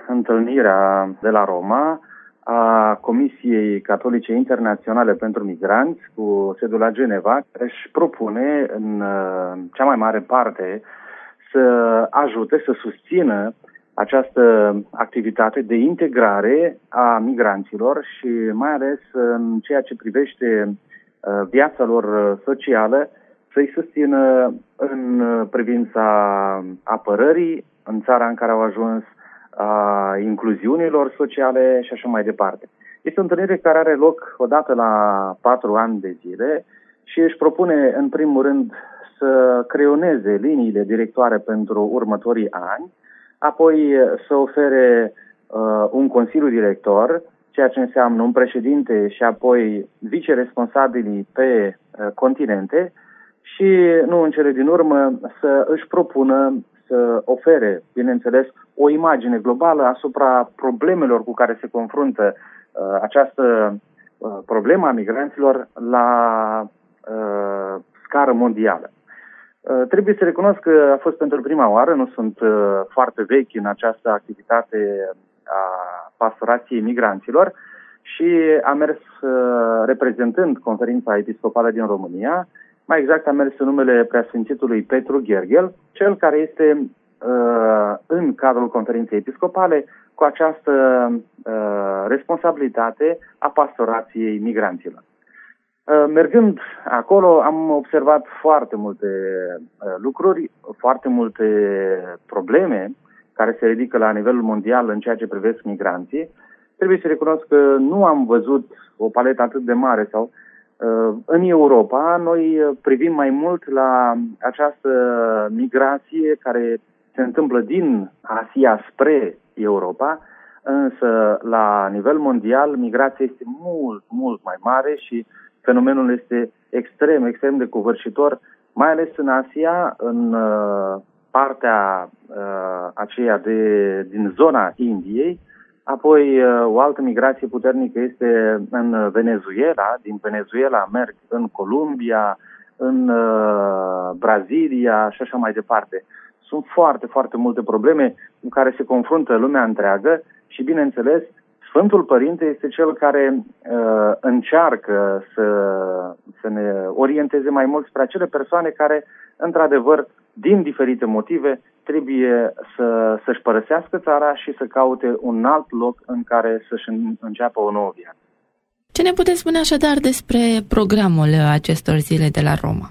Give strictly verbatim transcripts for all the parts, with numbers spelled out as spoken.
întâlnirea de la Roma a Comisiei Catolice Internaționale pentru Migranți cu sediul la Geneva, care își propune în cea mai mare parte să ajute, să susțină această activitate de integrare a migranților și mai ales în ceea ce privește viața lor socială, să-i susțină în privința apărării în țara în care au ajuns, a incluziunilor sociale și așa mai departe. Este o întâlnire care are loc odată la patru ani de zile și își propune în primul rând să creioneze liniile directoare pentru următorii ani, apoi să ofere uh, un consiliu director, ceea ce înseamnă un președinte și apoi viceresponsabilii pe uh, continente și, nu în cele din urmă, să își propună să ofere, bineînțeles, o imagine globală asupra problemelor cu care se confruntă uh, această uh, problemă a migranților la uh, scară mondială. Uh, trebuie să recunosc că a fost pentru prima oară, nu sunt uh, foarte vechi în această activitate a pastorației migranților și am mers uh, reprezentând Conferința Episcopală din România. Mai exact, am mers în numele Preasfințitului Petru Gherghel, cel care este uh, în cadrul Conferinței Episcopale cu această uh, responsabilitate a pastorației migranților. Uh, mergând acolo, am observat foarte multe uh, lucruri, foarte multe probleme care se ridică la nivelul mondial în ceea ce privesc migranții. Trebuie să recunosc că nu am văzut o paletă atât de mare sau în Europa, noi privim mai mult la această migrație care se întâmplă din Asia spre Europa, însă la nivel mondial migrația este mult, mult mai mare și fenomenul este extrem, extrem de covârșitor, mai ales în Asia, în partea aceea de, din zona Indiei. Apoi, o altă migrație puternică este în Venezuela. Din Venezuela merg în Columbia, în uh, Brazilia și așa mai departe. Sunt foarte, foarte multe probleme cu care se confruntă lumea întreagă și, bineînțeles, Sfântul Părinte este cel care uh, încearcă să, să ne orienteze mai mult spre acele persoane care, într-adevăr, din diferite motive, trebuie să, să-și părăsească țara și să caute un alt loc în care să-și înceapă o nouă viață. Ce ne puteți spune așadar despre programul acestor zile de la Roma?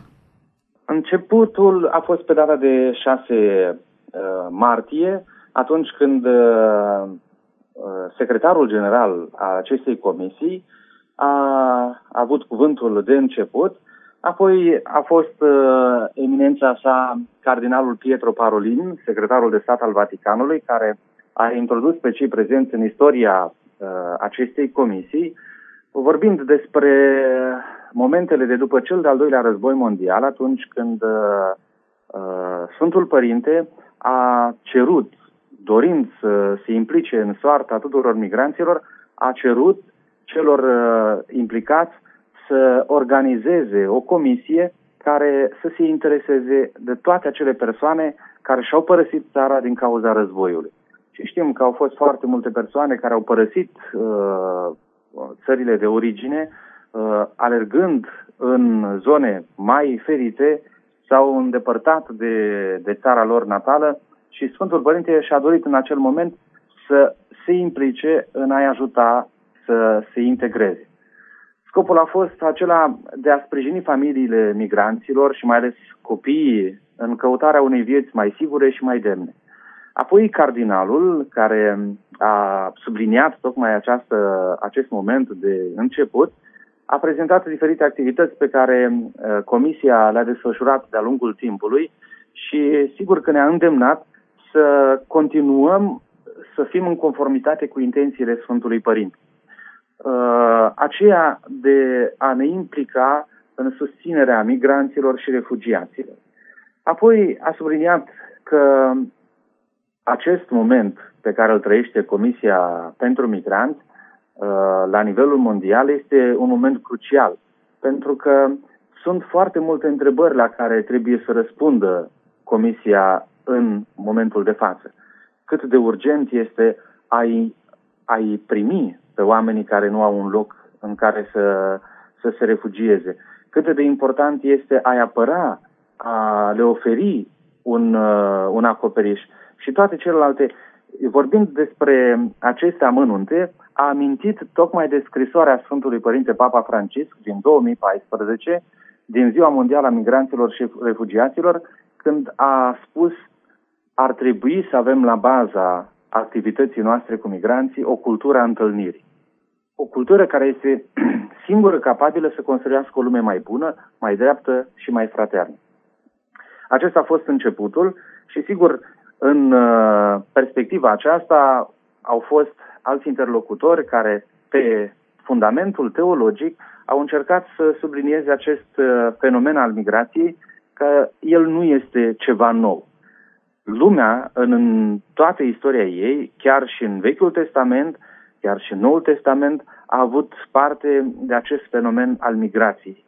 Începutul a fost pe data de șase uh, martie, atunci când uh, secretarul general al acestei comisii a, a avut cuvântul de început. Apoi a fost uh, eminența sa cardinalul Pietro Parolin, secretarul de stat al Vaticanului, care a introdus pe cei prezenți în istoria uh, acestei comisii, vorbind despre momentele de după cel de-al doilea război mondial, atunci când uh, uh, Sfântul Părinte a cerut, dorind să se implice în soarta tuturor migranților, a cerut celor uh, implicați să organizeze o comisie care să se intereseze de toate acele persoane care și-au părăsit țara din cauza războiului. Și știm că au fost foarte multe persoane care au părăsit uh, țările de origine, uh, alergând în zone mai ferite, s-au îndepărtat de, de țara lor natală și Sfântul Părinte și-a dorit în acel moment să se implice în a-i ajuta să se integreze. Scopul a fost acela de a sprijini familiile migranților și mai ales copiii în căutarea unei vieți mai sigure și mai demne. Apoi cardinalul, care a subliniat tocmai această, acest moment de început, a prezentat diferite activități pe care uh, comisia le-a desfășurat de-a lungul timpului și sigur că ne-a îndemnat să continuăm să fim în conformitate cu intențiile Sfântului Părinte. Uh, aceea de a ne implica în susținerea migranților și refugiaților. Apoi a subliniat că acest moment pe care îl trăiește Comisia pentru Migranți uh, la nivelul mondial este un moment crucial, pentru că sunt foarte multe întrebări la care trebuie să răspundă Comisia în momentul de față. Cât de urgent este ai, ai primi pe oamenii care nu au un loc în care să, să se refugieze. Cât de important este a-i apăra, a le oferi un, un acoperiș. Și toate celelalte, vorbind despre aceste amănunte, a amintit tocmai de scrisoarea Sfântului Părinte Papa Francisc din două mii paisprezece, din Ziua Mondială a Migranților și Refugiaților, când a spus: ar trebui să avem la baza activității noastre cu migranții o cultură a întâlnirii. O cultură care este singură capabilă să construiască o lume mai bună, mai dreaptă și mai fraternică. Acesta a fost începutul și, sigur, în perspectiva aceasta au fost alți interlocutori care, pe fundamentul teologic, au încercat să sublinieze acest fenomen al migrației, că el nu este ceva nou. Lumea, în toată istoria ei, chiar și în Vechiul Testament, chiar și în Noul Testament, a avut parte de acest fenomen al migrației.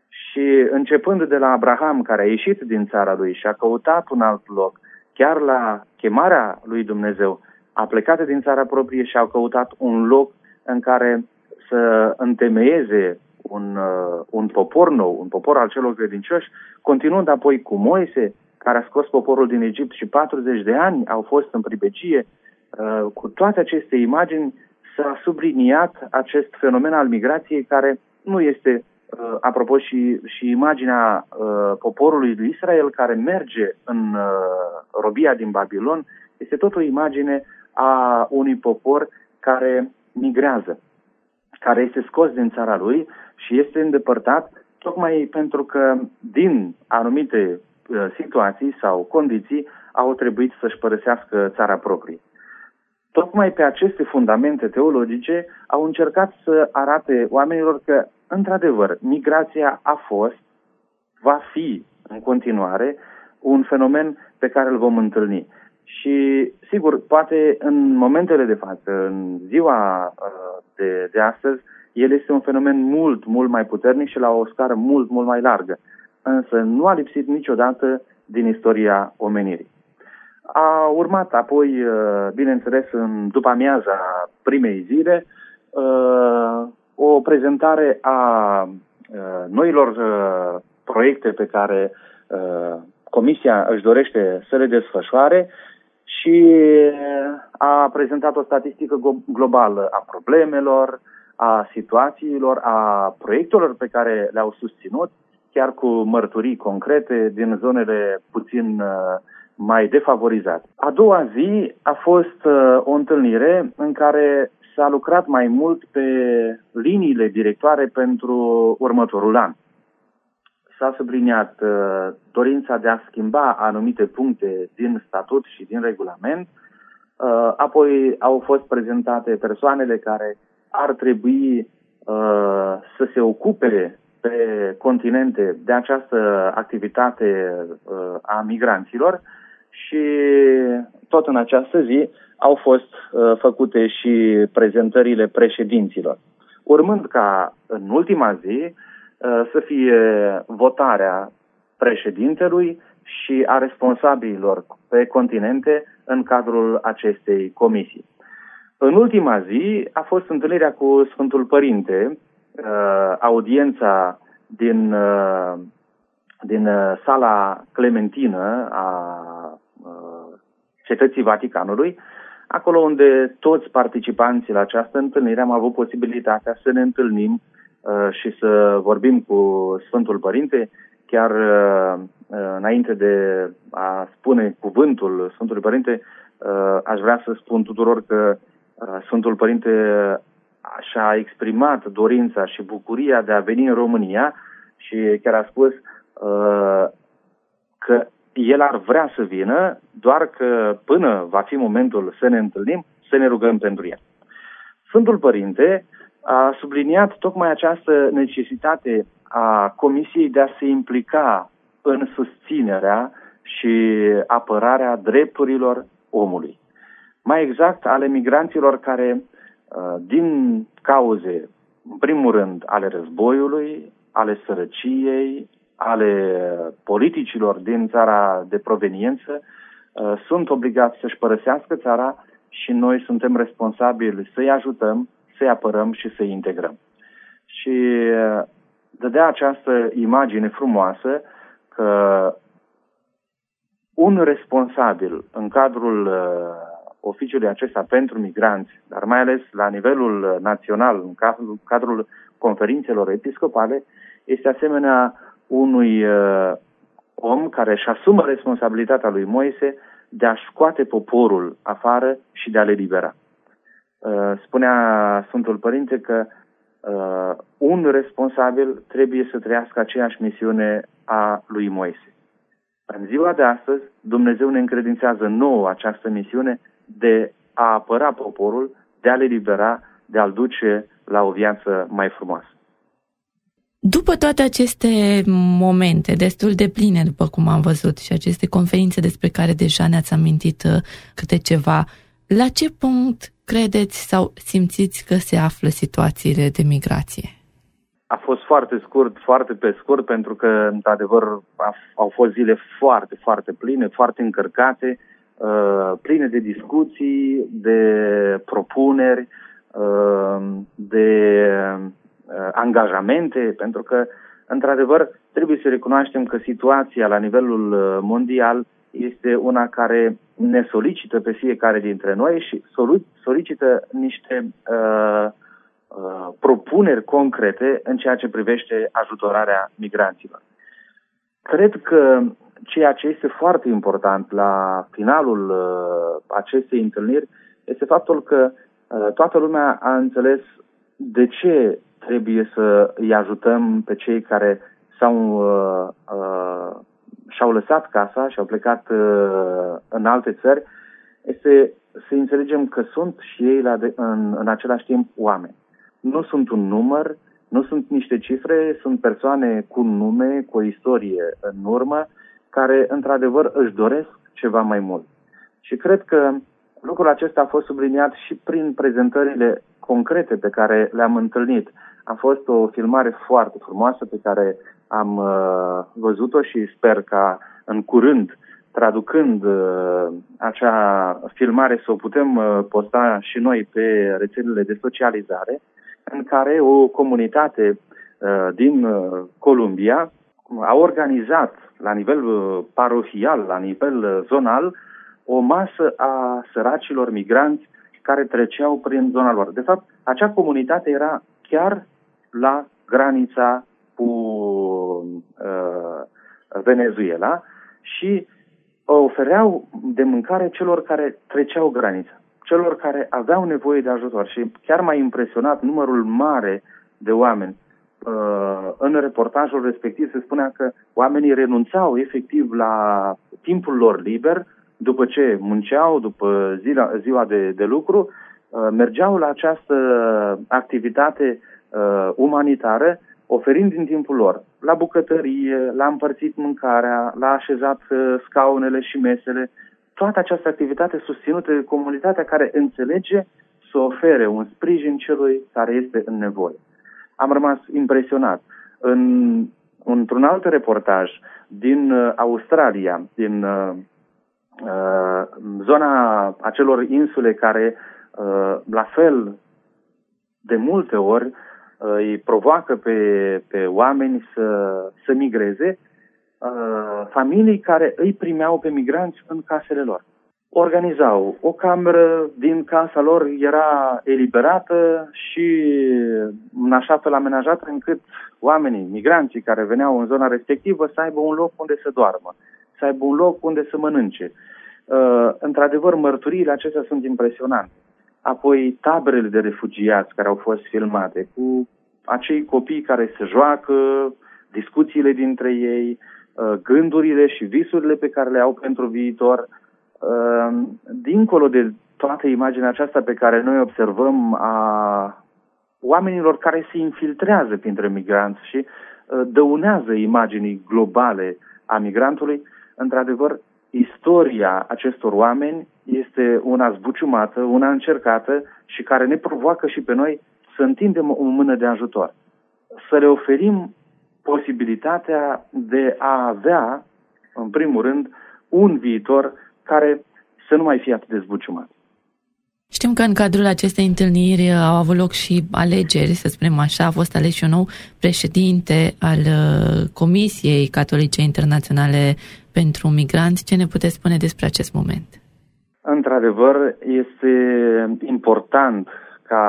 Și începând de la Abraham, care a ieșit din țara lui și a căutat un alt loc, chiar la chemarea lui Dumnezeu, a plecat din țara proprie și a căutat un loc în care să întemeieze un, uh, un popor nou, un popor al celor credincioși, continuând apoi cu Moise, care a scos poporul din Egipt și patruzeci de ani au fost în pribecie. Uh, cu toate aceste imagini s-a subliniat acest fenomen al migrației, care nu este, uh, apropo, și, și imaginea uh, poporului lui Israel care merge în uh, robia din Babilon, este tot o imagine a unui popor care migrează, care este scos din țara lui și este îndepărtat tocmai pentru că din anumite uh, situații sau condiții au trebuit să-și părăsească țara proprie. Tocmai pe aceste fundamente teologice au încercat să arate oamenilor că, într-adevăr, migrația a fost, va fi în continuare un fenomen pe care îl vom întâlni. Și, sigur, poate în momentele de față, în ziua de, de astăzi, el este un fenomen mult, mult mai puternic și la o scară mult, mult mai largă. Însă nu a lipsit niciodată din istoria omenirii. A urmat apoi, bineînțeles, în după amiaza primei zile, o prezentare a noilor proiecte pe care Comisia își dorește să le desfășoare și a prezentat o statistică globală a problemelor, a situațiilor, a proiectelor pe care le-au susținut, chiar cu mărturii concrete din zonele puțin mai defavorizate. A doua zi a fost o întâlnire în care s-a lucrat mai mult pe liniile directoare pentru următorul an. S-a subliniat uh, dorința de a schimba anumite puncte din statut și din regulament. Uh, apoi au fost prezentate persoanele care ar trebui uh, să se ocupe pe continente de această activitate uh, a migranților și tot în această zi au fost uh, făcute și prezentările președinților. Urmând ca în ultima zi să fie votarea președintelui și a responsabililor pe continente în cadrul acestei comisii. În ultima zi a fost întâlnirea cu Sfântul Părinte, audiența din, din sala Clementină a Cetății Vaticanului, acolo unde toți participanții la această întâlnire am avut posibilitatea să ne întâlnim și să vorbim cu Sfântul Părinte, chiar înainte de a spune cuvântul Sfântului Părinte, aș vrea să spun tuturor că Sfântul Părinte și-a exprimat dorința și bucuria de a veni în România și chiar a spus că el ar vrea să vină, doar că până va fi momentul să ne întâlnim, să ne rugăm pentru el. Sfântul Părinte a subliniat tocmai această necesitate a Comisiei de a se implica în susținerea și apărarea drepturilor omului. Mai exact, ale migranților care, din cauze, în primul rând, ale războiului, ale sărăciei, ale politicilor din țara de proveniență, sunt obligați să-și părăsească țara și noi suntem responsabili să-i ajutăm, să-i apărăm și să-i integrăm. Și dădea această imagine frumoasă că un responsabil în cadrul oficiului acesta pentru migranți, dar mai ales la nivelul național, în cadrul, cadrul conferințelor episcopale, este asemenea unui uh, om care își asumă responsabilitatea lui Moise de a scoate poporul afară și de a le libera. Uh, spunea Sfântul Părinte că uh, un responsabil trebuie să trăiască aceeași misiune a lui Moise. În ziua de astăzi, Dumnezeu ne încredințează nouă această misiune de a apăra poporul, de a le libera, de a-l duce la o viață mai frumoasă. După toate aceste momente destul de pline, după cum am văzut, și aceste conferințe despre care deja ne-ați amintit câte ceva, la ce punct credeți sau simțiți că se află situațiile de migrație? A fost foarte scurt, foarte pe scurt, pentru că, într-adevăr, au fost zile foarte, foarte pline, foarte încărcate, pline de discuții, de propuneri, de angajamente, pentru că, într-adevăr, trebuie să recunoaștem că situația la nivelul mondial este una care ne solicită pe fiecare dintre noi și solicită niște uh, uh, propuneri concrete în ceea ce privește ajutorarea migranților. Cred că ceea ce este foarte important la finalul uh, acestei întâlniri este faptul că uh, toată lumea a înțeles de ce trebuie să îi ajutăm pe cei care s-au, uh, uh, și-au lăsat casa și au plecat uh, în alte țări, este să înțelegem că sunt și ei la de, în, în același timp oameni. Nu sunt un număr, nu sunt niște cifre, sunt persoane cu un nume, cu o istorie în urmă, care într-adevăr își doresc ceva mai mult. Și cred că lucrul acesta a fost subliniat și prin prezentările concrete pe care le-am întâlnit. A fost o filmare foarte frumoasă pe care am uh, văzut-o și sper ca în curând, traducând uh, acea filmare, să o putem uh, posta și noi pe rețelele de socializare, în care o comunitate uh, din uh, Columbia a organizat la nivel uh, parohial, la nivel uh, zonal, o masă a săracilor migranți care treceau prin zona lor. De fapt, acea comunitate era chiar la granița cu uh, Venezuela și ofereau de mâncare celor care treceau granița, celor care aveau nevoie de ajutor. Și chiar m-a impresionat numărul mare de oameni. Uh, în reportajul respectiv se spunea că oamenii renunțau efectiv la timpul lor liber, după ce munceau, după ziua, ziua de, de lucru, uh, mergeau la această activitate uh, umanitară, oferind din timpul lor la bucătărie, la împărțit mâncarea, la așezat uh, scaunele și mesele, toată această activitate susținută de comunitatea care înțelege să ofere un sprijin celui care este în nevoie. Am rămas impresionat. În, într-un alt reportaj din uh, Australia, din uh, uh, zona acelor insule care, uh, la fel de multe ori, îi provoacă pe, pe oameni să, să migreze, uh, familii care îi primeau pe migranți în casele lor. Organizau o cameră din casa lor, era eliberată și în așa fel amenajată încât oamenii, migranții care veneau în zona respectivă să aibă un loc unde să doarmă, să aibă un loc unde să mănânce. Uh, într-adevăr, mărturiile acestea sunt impresionante. Apoi taberele de refugiați care au fost filmate, cu acei copii care se joacă, discuțiile dintre ei, gândurile și visurile pe care le au pentru viitor. Dincolo de toată imaginea aceasta pe care noi observăm a oamenilor care se infiltrează printre migranți și dăunează imaginii globale a migrantului, într-adevăr, istoria acestor oameni este una zbuciumată, una încercată și care ne provoacă și pe noi să întindem o mână de ajutor. Să le oferim posibilitatea de a avea, în primul rând, un viitor care să nu mai fie atât de zbuciumat. Știm că în cadrul acestei întâlniri au avut loc și alegeri, să spunem așa, a fost ales și un nou președinte al Comisiei Catolice Internaționale pentru Migranți. Ce ne puteți spune despre acest moment? Într-adevăr, este important ca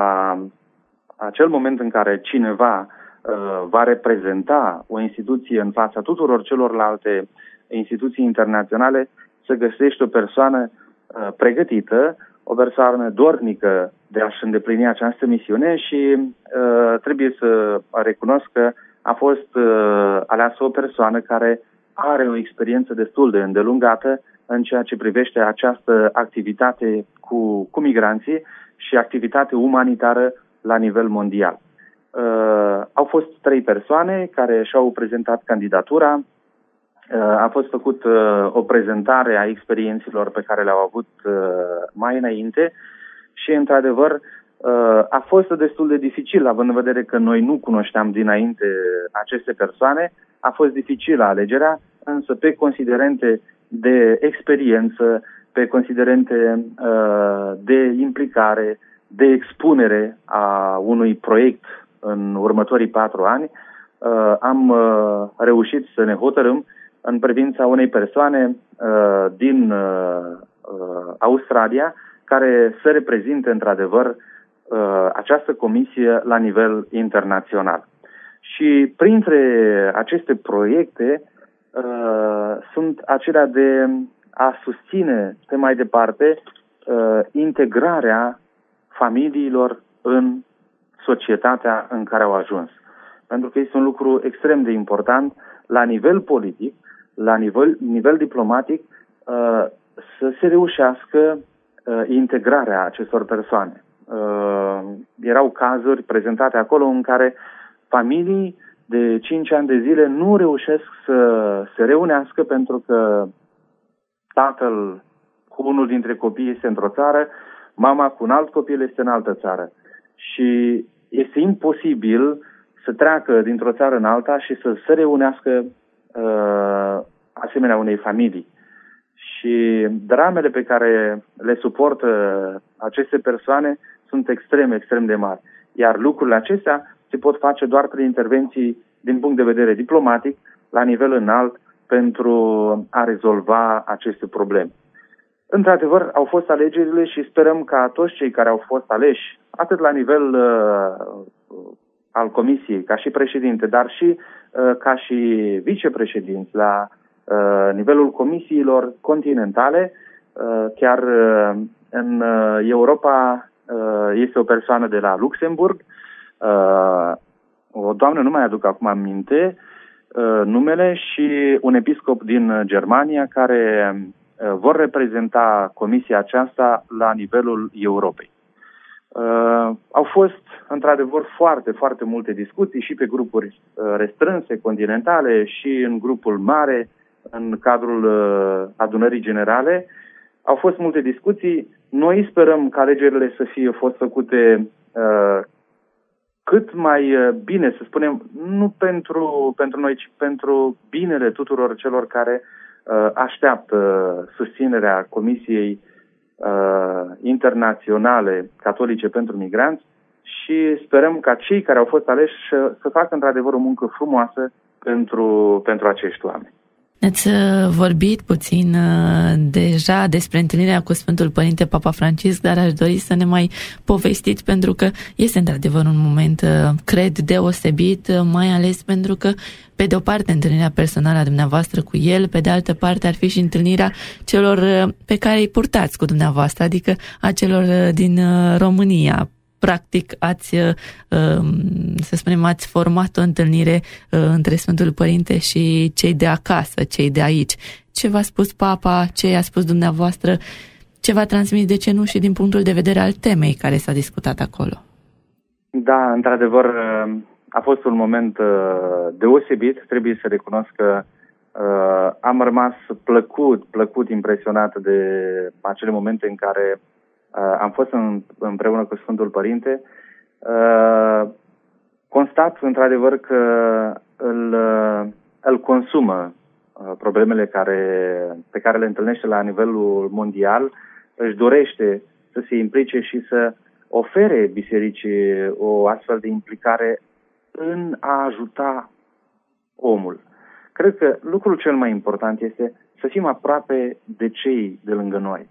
acel moment în care cineva uh, va reprezenta o instituție în fața tuturor celorlalte instituții internaționale să găsești o persoană uh, pregătită, o persoană dornică de a-și îndeplini această misiune și uh, trebuie să recunosc că a fost uh, aleasă o persoană care are o experiență destul de îndelungată în ceea ce privește această activitate cu, cu migranții și activitate umanitară la nivel mondial. Uh, au fost trei persoane care și-au prezentat candidatura. Uh, a fost făcut uh, o prezentare a experiențelor pe care le-au avut uh, mai înainte și, într-adevăr, uh, a fost destul de dificil, având în vedere că noi nu cunoșteam dinainte aceste persoane. A fost dificilă alegerea, însă pe considerente de experiență, pe considerente uh, de implicare, de expunere a unui proiect în următorii patru ani, uh, am uh, reușit să ne hotărâm în privința unei persoane uh, din uh, Australia care să reprezinte într-adevăr uh, această comisie la nivel internațional. Și printre aceste proiecte uh, sunt acelea de a susține pe mai departe uh, integrarea familiilor în societatea în care au ajuns. Pentru că este un lucru extrem de important la nivel politic, la nivel, nivel diplomatic, uh, să se reușească uh, integrarea acestor persoane. Uh, erau cazuri prezentate acolo în care familii de cinci ani de zile nu reușesc să se reunească pentru că tatăl cu unul dintre copii este într-o țară, mama cu un alt copil este în altă țară. Și este imposibil să treacă dintr-o țară în alta și să se reunească uh, asemenea unei familii. Și dramele pe care le suportă aceste persoane sunt extrem, extrem de mari. Iar lucrurile acestea se pot face doar prin intervenții din punct de vedere diplomatic, la nivel înalt, pentru a rezolva aceste probleme. Într-adevăr, au fost alegerile și sperăm ca toți cei care au fost aleși, atât la nivel uh, al Comisiei, ca și președinte, dar și uh, ca și vicepreședinți la uh, nivelul comisiilor continentale, uh, chiar uh, în uh, Europa uh, este o persoană de la Luxemburg, uh, o doamnă, nu mai aduc acum aminte uh, numele, și un episcop din Germania care uh, vor reprezenta comisia aceasta la nivelul Europei. Uh, au fost, într-adevăr, foarte, foarte multe discuții și pe grupuri uh, restrânse, continentale, și în grupul mare, în cadrul uh, adunării generale. Au fost multe discuții. Noi sperăm că alegerile să fie fost făcute uh, cât mai bine, să spunem, nu pentru, pentru noi, ci pentru binele tuturor celor care uh, așteaptă susținerea Comisiei uh, Internaționale Catolice pentru Migranți și sperăm ca cei care au fost aleși să facă într-adevăr o muncă frumoasă pentru, pentru acești oameni. Ați vorbit puțin uh, deja despre întâlnirea cu Sfântul Părinte Papa Francisc, dar aș dori să ne mai povestiți, pentru că este într-adevăr un moment, uh, cred, deosebit, uh, mai ales pentru că, pe de o parte, întâlnirea personală a dumneavoastră cu el, pe de altă parte ar fi și întâlnirea celor uh, pe care îi purtați cu dumneavoastră, adică a celor uh, din uh, România. Practic, ați, să spunem, ați format o întâlnire între Sfântul Părinte și cei de acasă, cei de aici. Ce v-a spus Papa, ce i-a spus dumneavoastră, ce v-a transmis, de ce nu, și din punctul de vedere al temei care s-a discutat acolo? Da, într-adevăr, a fost un moment deosebit. Trebuie să recunosc că am rămas plăcut, plăcut impresionat de acele momente în care Uh, am fost în, împreună cu Sfântul Părinte. Uh, constat, într-adevăr, că îl, uh, îl consumă uh, problemele care, pe care le întâlnește la nivelul mondial. Își dorește să se implice și să ofere bisericii o astfel de implicare în a ajuta omul. Cred că lucrul cel mai important este să fim aproape de cei de lângă noi.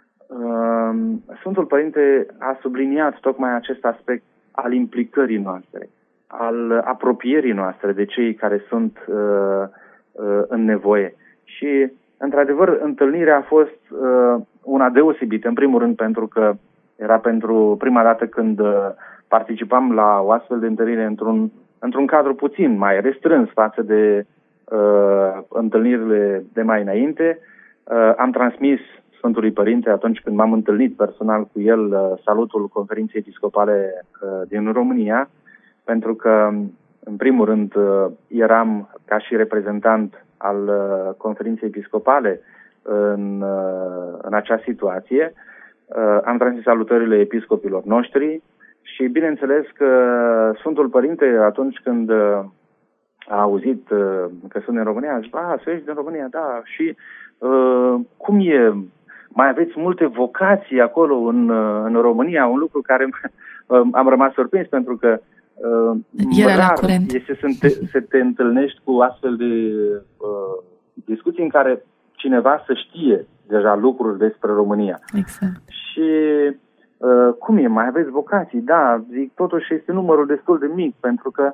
Sfântul Părinte a subliniat tocmai acest aspect al implicării noastre, al apropierii noastre de cei care sunt uh, uh, în nevoie. Și, într-adevăr, întâlnirea a fost uh, una deosebită, în primul rând pentru că era pentru prima dată când uh, participam la o astfel de întâlnire într-un, într-un cadru puțin mai restrâns față de uh, întâlnirile de mai înainte. Uh, am transmis Sfântului Părinte, atunci când m-am întâlnit personal cu el, uh, salutul Conferinței Episcopale uh, din România, pentru că, în primul rând, uh, eram ca și reprezentant al uh, Conferinței Episcopale în, uh, în acea situație. Uh, am transmis salutările episcopilor noștri și, bineînțeles, că Sfântul Părinte, atunci când uh, a auzit uh, că sunt în România, a zis, a, să ești din România, da, și uh, cum e... Mai aveți multe vocații acolo în, în România, un lucru care am rămas surprins pentru că uh, rar este să te, să te întâlnești cu astfel de uh, discuții în care cineva să știe deja lucruri despre România. Exact. Și uh, cum e, mai aveți vocații? Da, zic, totuși este numărul destul de mic pentru că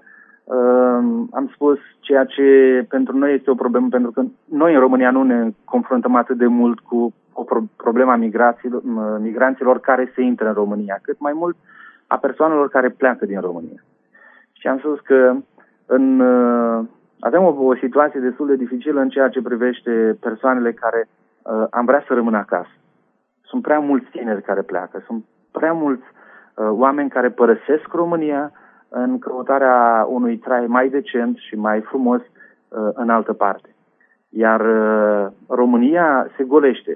uh, am spus ceea ce pentru noi este o problemă, pentru că noi în România nu ne confruntăm atât de mult cu o problema migraților, migranților care se intră în România, cât mai mult a persoanelor care pleacă din România. Și am spus că în, avem o, o situație destul de dificilă în ceea ce privește persoanele care uh, am vrea să rămână acasă. Sunt prea mulți tineri care pleacă, sunt prea mulți uh, oameni care părăsesc România în căutarea unui trai mai decent și mai frumos uh, în altă parte. Iar uh, România se golește.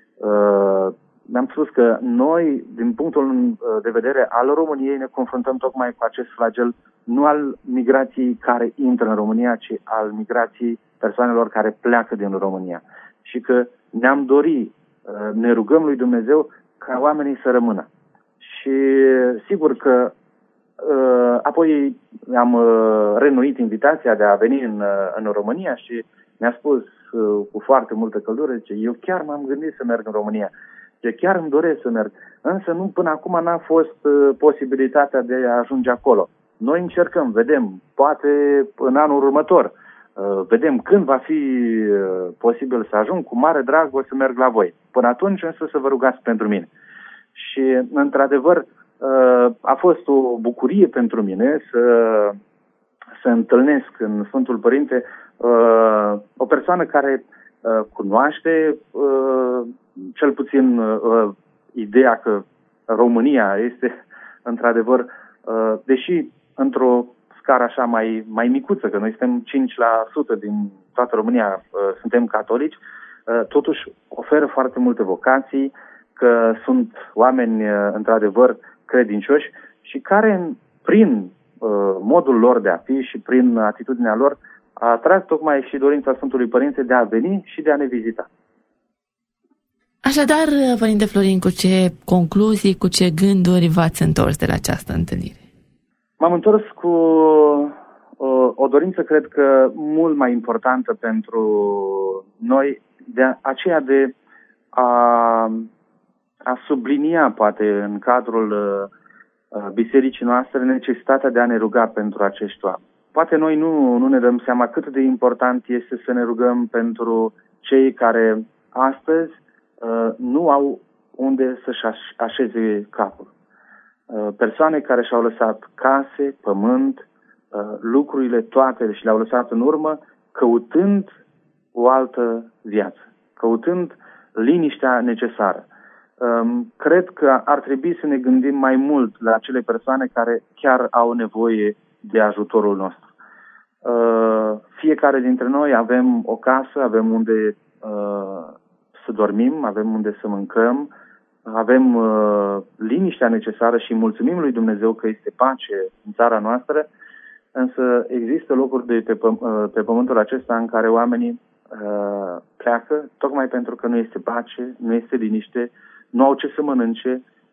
Uh, mi-am spus că noi, din punctul de vedere al României, ne confruntăm tocmai cu acest flagel, nu al migrației care intră în România, ci al migrației persoanelor care pleacă din România. Și că ne-am dorit, uh, ne rugăm lui Dumnezeu ca oamenii să rămână. Și sigur că uh, apoi am uh, renuit invitația de a veni în, uh, în România și mi-a spus uh, cu foarte multă căldură, zice, eu chiar m-am gândit să merg în România. Zice, chiar îmi doresc să merg. Însă nu, până acum n-a fost uh, posibilitatea de a ajunge acolo. Noi încercăm, vedem, poate în anul următor, uh, vedem când va fi uh, posibil să ajung, cu mare drag o să merg la voi. Până atunci însă să vă rugați pentru mine. Și, într-adevăr, uh, a fost o bucurie pentru mine să, să întâlnesc în Sfântul Părinte uh, o persoană care uh, cunoaște uh, cel puțin uh, ideea că România este, într-adevăr, uh, deși într-o scară așa mai, mai micuță, că noi suntem cinci la sută din toată România, uh, suntem catolici, uh, totuși oferă foarte multe vocații, că sunt oameni, uh, într-adevăr, credincioși și care, prin uh, modul lor de a fi și prin atitudinea lor, atrag tocmai și dorința Sfântului Părinte de a veni și de a ne vizita. Așadar, Părinte Florin, cu ce concluzii, cu ce gânduri v-ați întors de la această întâlnire? M-am întors cu o, o dorință, cred că, mult mai importantă pentru noi, de aceea de a, a sublinia, poate, în cadrul uh, bisericii noastre, necesitatea de a ne ruga pentru acești oameni. Poate noi nu, nu ne dăm seama cât de important este să ne rugăm pentru cei care astăzi uh, nu au unde să-și așeze capul. Uh, persoane care și-au lăsat case, pământ, uh, lucrurile toate și le-au lăsat în urmă, căutând o altă viață, căutând liniștea necesară. Um, cred că ar trebui să ne gândim mai mult la acele persoane care chiar au nevoie de ajutorul nostru. Uh, fiecare dintre noi avem o casă, avem unde uh, să dormim, avem unde să mâncăm, avem uh, liniștea necesară și mulțumim lui Dumnezeu că este pace în țara noastră, însă există locuri de pe, păm- uh, pe pământul acesta în care oamenii uh, pleacă tocmai pentru că nu este pace, nu este liniște, nu au ce să mănânce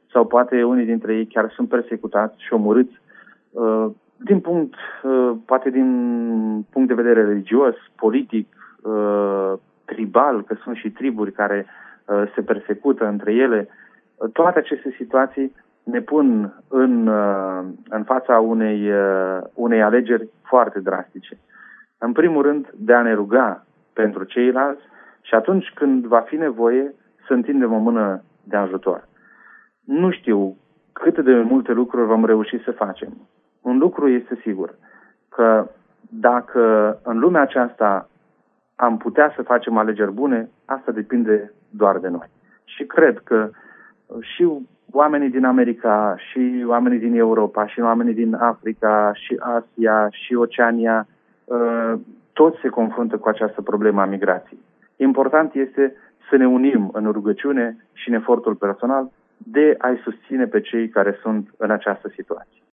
sau poate unii dintre ei chiar sunt persecutați și omorâți din punct, poate din punct de vedere religios, politic, tribal, că sunt și triburi care se persecută între ele. Toate aceste situații ne pun în, în fața unei, unei alegeri foarte drastice. În primul rând, de a ne ruga pentru ceilalți și atunci când va fi nevoie să întindem o mână de ajutor. Nu știu cât de multe lucruri vom reuși să facem. Un lucru este sigur, că dacă în lumea aceasta am putea să facem alegeri bune, asta depinde doar de noi. Și cred că și oamenii din America, și oamenii din Europa, și oamenii din Africa, și Asia, și Oceania, toți se confruntă cu această problemă a migrației. Important este să ne unim în rugăciune și în efortul personal de a-i susține pe cei care sunt în această situație.